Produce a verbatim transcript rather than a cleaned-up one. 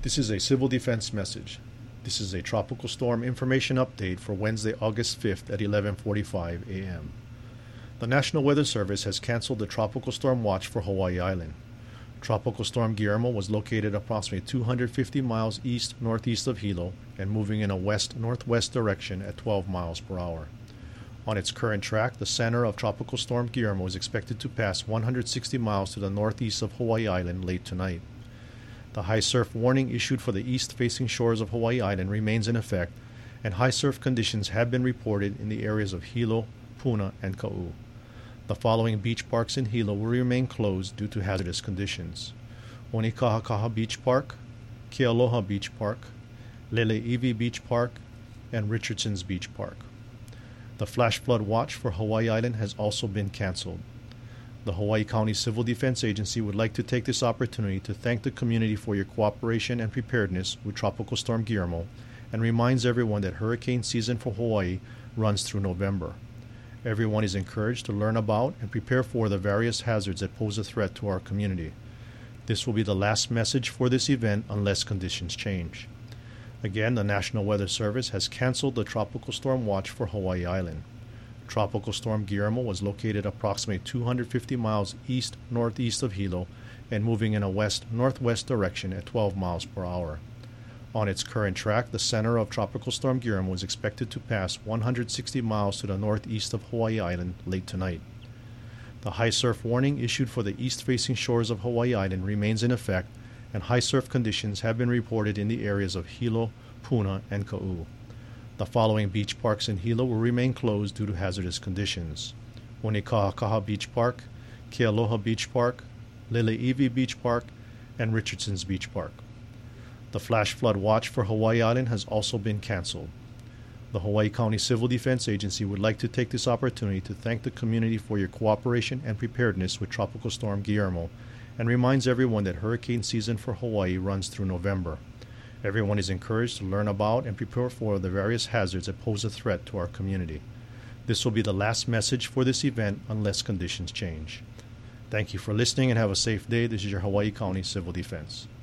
This is a Civil Defense message. This is a tropical storm information update for Wednesday, August fifth at eleven forty-five a m The National Weather Service has canceled the tropical storm watch for Hawaii Island. Tropical Storm Guillermo was located approximately two hundred fifty miles east-northeast of Hilo and moving in a west-northwest direction at twelve miles per hour. On its current track, the center of Tropical Storm Guillermo is expected to pass one hundred sixty miles to the northeast of Hawaii Island late tonight. The high surf warning issued for the east-facing shores of Hawaii Island remains in effect, and high surf conditions have been reported in the areas of Hilo, Puna, and Ka'u. The following beach parks in Hilo will remain closed due to hazardous conditions: Onikahakaha Beach Park, Kealoha Beach Park, Lele'iwi Beach Park, and Richardson's Beach Park. The flash flood watch for Hawaii Island has also been canceled. The Hawaii County Civil Defense Agency would like to take this opportunity to thank the community for your cooperation and preparedness with Tropical Storm Guillermo, and reminds everyone that hurricane season for Hawaii runs through November. Everyone is encouraged to learn about and prepare for the various hazards that pose a threat to our community. This will be the last message for this event unless conditions change. Again, the National Weather Service has canceled the Tropical Storm Watch for Hawaii Island. Tropical Storm Guillermo was located approximately two hundred fifty miles east-northeast of Hilo and moving in a west-northwest direction at twelve miles per hour. On its current track, the center of Tropical Storm Guillermo is expected to pass one hundred sixty miles to the northeast of Hawaii Island late tonight. The high surf warning issued for the east-facing shores of Hawaii Island remains in effect, and high surf conditions have been reported in the areas of Hilo, Puna, and Ka'u. The following beach parks in Hilo will remain closed due to hazardous conditions: Onikahakaha Beach Park, Kealoha Beach Park, Lele'iwi Beach Park, and Richardson's Beach Park. The flash flood watch for Hawaii Island has also been canceled. The Hawaii County Civil Defense Agency would like to take this opportunity to thank the community for your cooperation and preparedness with Tropical Storm Guillermo, and reminds everyone that hurricane season for Hawaii runs through November. Everyone is encouraged to learn about and prepare for the various hazards that pose a threat to our community. This will be the last message for this event unless conditions change. Thank you for listening and have a safe day. This is your Hawaii County Civil Defense.